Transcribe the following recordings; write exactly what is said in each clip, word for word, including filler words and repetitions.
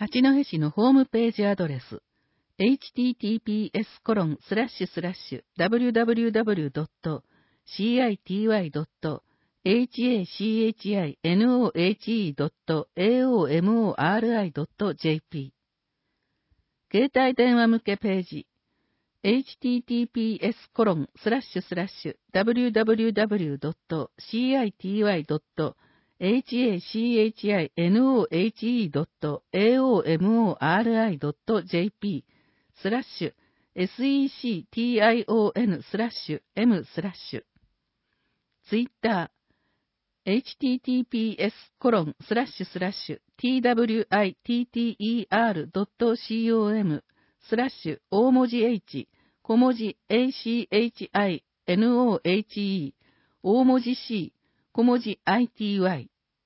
八戸市のホームページアドレス エイチティーティーピーエスコロンスラッシュスラッシュダブリューダブリューダブリュードットシーアイティーワイドットエイチエーシーエイチアイエヌオーエイチイードットエーオーエムオーアールアイドットジェーピー 携帯電話向けページ エイチティーティーピーエスコロンスラッシュスラッシュダブリューダブリューダブリュードットシーアイティーワイドットエイチエーシーエイチアイエヌオーエイチイードットエーオーエムオーアールアイドットジェーピー スラッシュ セットスラッシュ M スラッシュツイッター エイチティーティーピーエスコロンスラッシュスラッシュ ティーダブリューアイティーティーイーアールドットコム スラッシュ大文字 H 小文字 エーシーエイチアイエヌオーエイチイー 大文字 C 小文字 アイティーワイ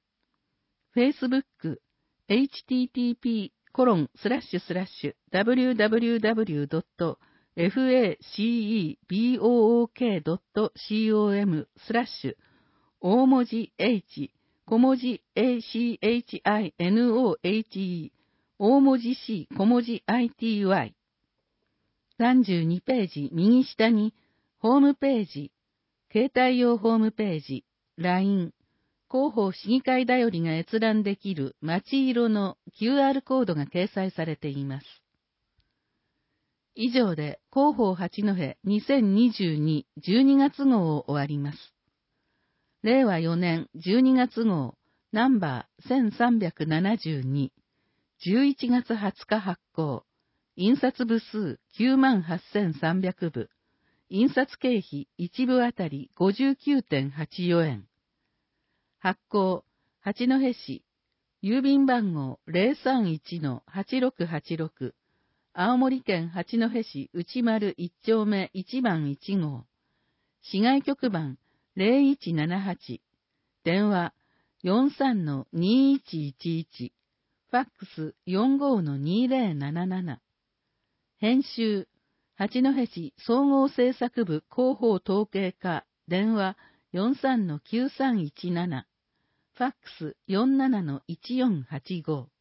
Facebook エイチティーティーピーコロンスラッシュスラッシュ ダブリューダブリューダブリュードットフェイシーブックドットコム スラッシュ大文字 H 小文字 エーシーエイチアイエヌオーエイチイー 大文字 C 小文字 アイティーワイ さんじゅうにページ右下にホームページ携帯用ホームページ ライン広報市議会だよりが閲覧できる町色の キューアール コードが掲載されています。以上で広報八戸にせんにじゅうにじゅうにがつ号を終わります。れいわよねんじゅうにがつ号ナンバーせんさんびゃくななじゅうに、じゅういちがつはつか発行、印刷部数きゅうまんはっせんさんびゃくぶ、印刷経費いちぶあたり ごじゅうきゅうてんはちよえん。発行、八戸市、郵便番号 ゼロさんいちのはちろくはちろく、青森県八戸市内丸いち丁目いちばんいち号、市外局番ゼロいちななはち、電話 よんさんのにいちいちいち、ファックス よんごのにぜろなななな、編集、八戸市総合政策部広報統計課、電話 よんさんのきゅうさんいちなな、ファックス よんななのいちよんはちご。